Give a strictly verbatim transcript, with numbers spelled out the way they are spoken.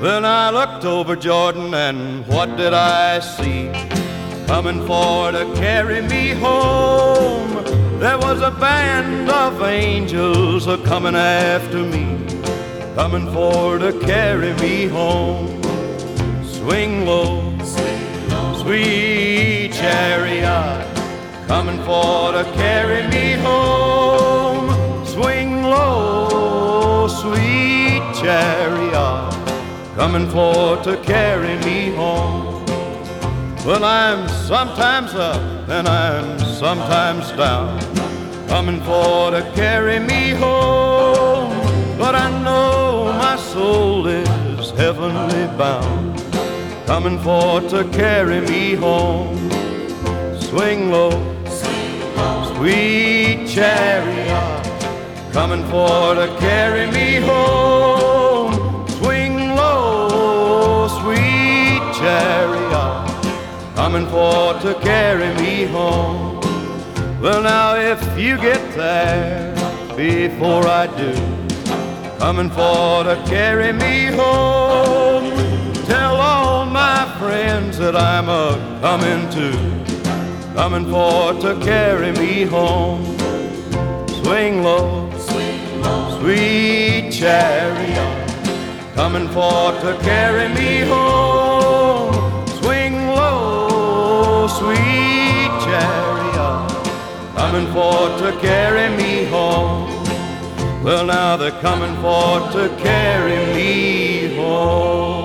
Then I looked over Jordan, and what did I see? Coming for to carry me home, there was a band of angels a-coming after me, coming for to carry me home. Swing low, sweet chariot, coming for to carry me home. Swing low, sweet chariot, coming for to carry me home. Well, I'm sometimes up and I'm sometimes down, coming for to carry me home. But I know my soul is heavenly bound, coming for to carry me home. Swing low, sweet chariot, coming for to carry me home. Swing low, sweet chariot, coming for to carry me home. Well, now if you get there before I do, coming for to carry me home, tell all my friends that I'm a-coming too, coming for to carry me home. Swing low, sweet chariot, coming for to carry me home. Swing low, sweet chariot, coming for to carry me home. Well, now they're coming for to carry me home.